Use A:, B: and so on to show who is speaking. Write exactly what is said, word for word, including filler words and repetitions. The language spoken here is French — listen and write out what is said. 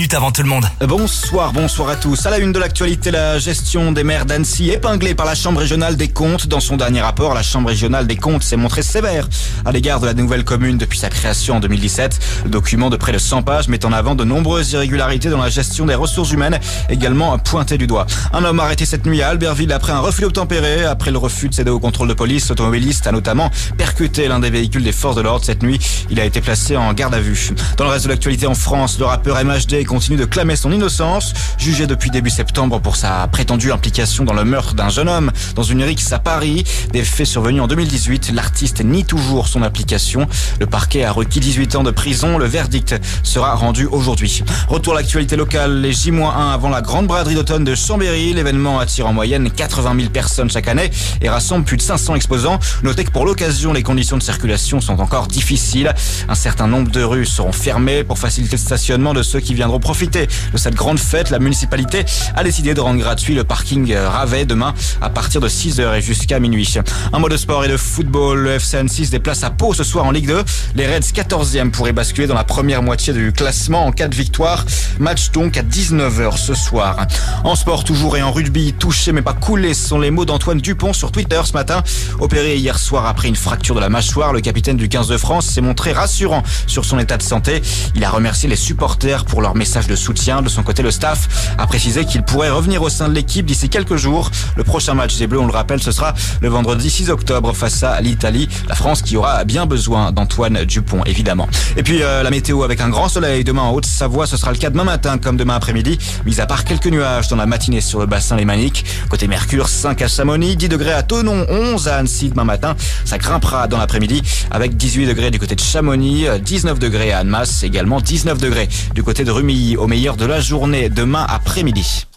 A: minutes avant tout le monde.
B: Bonsoir, bonsoir à tous. À la une de l'actualité, la gestion des maires d'Annecy épinglée par la Chambre régionale des comptes. Dans son dernier rapport, la Chambre régionale des comptes s'est montrée sévère à l'égard de la nouvelle commune depuis sa création en deux mille dix-sept. Le document de près de cent pages met en avant de nombreuses irrégularités dans la gestion des ressources humaines, également pointé du doigt. Un homme arrêté cette nuit à Albertville après un refus obtempéré. Après le refus de céder au contrôle de police, l'automobiliste a notamment percuté l'un des véhicules des forces de l'ordre. Cette nuit, il a été placé en garde à vue. Dans le reste de l'actualité en France, le rappeur M H D continue de clamer son innocence. Jugé depuis début septembre pour sa prétendue implication dans le meurtre d'un jeune homme dans une rixe à Paris. Des faits survenus en deux mille dix-huit. L'artiste nie toujours son implication. Le parquet a requis dix-huit ans de prison. Le verdict sera rendu aujourd'hui. Retour à l'actualité locale. Les J un avant la grande braderie d'automne de Chambéry. L'événement attire en moyenne quatre-vingt mille personnes chaque année et rassemble plus de cinq cents exposants. Notez que pour l'occasion, les conditions de circulation sont encore difficiles. Un certain nombre de rues seront fermées pour faciliter le stationnement de ceux qui viendront profiter de cette grande fête. La municipalité a décidé de rendre gratuit le parking Ravet demain à partir de six heures et jusqu'à minuit. Un mot de sport et de football. Le F C Annecy se déplace à Pau ce soir en Ligue deux. Les Reds quatorzième pourraient basculer dans la première moitié du classement en cas de victoire. Match donc à dix-neuf heures ce soir. En sport toujours et en rugby, touché mais pas coulé, ce sont les mots d'Antoine Dupont sur Twitter ce matin. Opéré hier soir après une fracture de la mâchoire, le capitaine du quinze de France s'est montré rassurant sur son état de santé. Il a remercié les supporters pour leur message de soutien. De son côté, le staff a précisé qu'il pourrait revenir au sein de l'équipe d'ici quelques jours. Le prochain match des Bleus, on le rappelle, ce sera le vendredi six octobre face à l'Italie. La France qui aura bien besoin d'Antoine Dupont, évidemment. Et puis euh, la météo avec un grand soleil demain en Haute-Savoie, ce sera le cas demain matin comme demain après-midi, mis à part quelques nuages dans la matinée sur le bassin lémanique. Côté Mercure, cinq à Chamonix, dix degrés à Thonon, onze à Annecy demain matin. Ça grimpera dans l'après-midi avec dix-huit degrés du côté de Chamonix, dix-neuf degrés à Annemasse, également dix-neuf degrés du côté de Rumilly au meilleur de la journée demain après-midi.